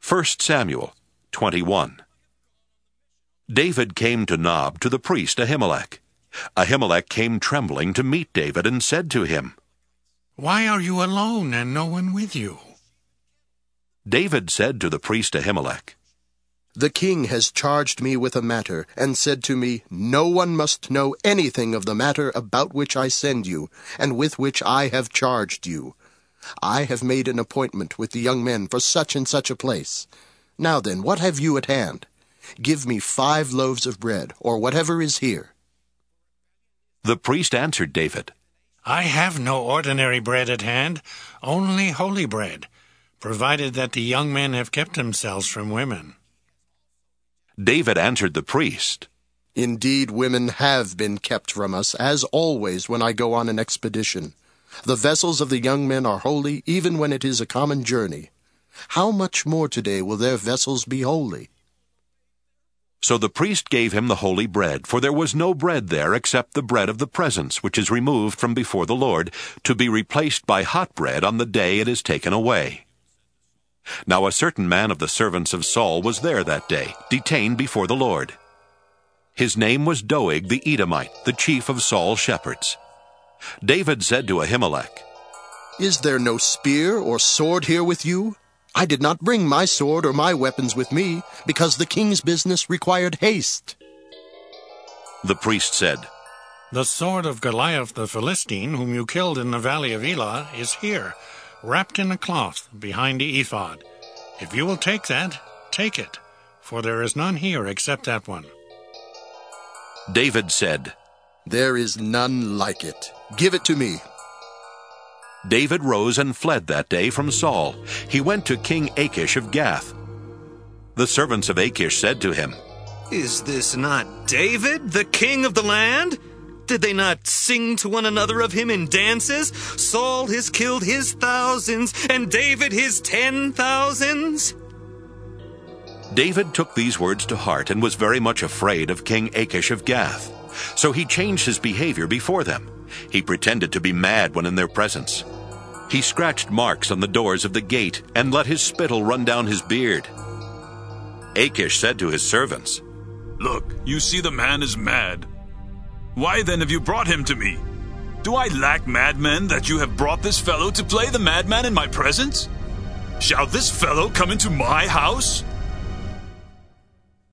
1 Samuel 21. David came to Nob to the priest Ahimelech. Ahimelech came trembling to meet David and said to him, "Why are you alone and no one with you?" David said to the priest Ahimelech, "The king has charged me with a matter, and said to me, 'No one must know anything of the matter about which I send you, and with which I have charged you. I have made an appointment with the young men for such and such a place. Now then, what have you at hand? Give me 5 loaves of bread, or whatever is here.'" The priest answered David, "I have no ordinary bread at hand, only holy bread, provided that the young men have kept themselves from women." David answered the priest, "Indeed, women have been kept from us, as always when I go on an expedition. The vessels of the young men are holy, even when it is a common journey. How much more today will their vessels be holy?" So the priest gave him the holy bread, for there was no bread there except the bread of the presence, which is removed from before the Lord, to be replaced by hot bread on the day it is taken away. Now a certain man of the servants of Saul was there that day, detained before the Lord. His name was Doeg the Edomite, the chief of Saul's shepherds. David said to Ahimelech, "Is there no spear or sword here with you? I did not bring my sword or my weapons with me, because the king's business required haste." The priest said, "The sword of Goliath the Philistine, whom you killed in the valley of Elah, is here, wrapped in a cloth behind the ephod. If you will take that, take it, for there is none here except that one." David said, "There is none like it. Give it to me." David rose and fled that day from Saul. He went to King Achish of Gath. The servants of Achish said to him, "Is this not David, the king of the land? Did they not sing to one another of him in dances? Saul has killed his thousands, and David his 10,000s." David took these words to heart and was very much afraid of King Achish of Gath. So he changed his behavior before them. He pretended to be mad when in their presence. He scratched marks on the doors of the gate and let his spittle run down his beard. Achish said to his servants, "Look, you see the man is mad. Why then have you brought him to me? Do I lack madmen that you have brought this fellow to play the madman in my presence? Shall this fellow come into my house?"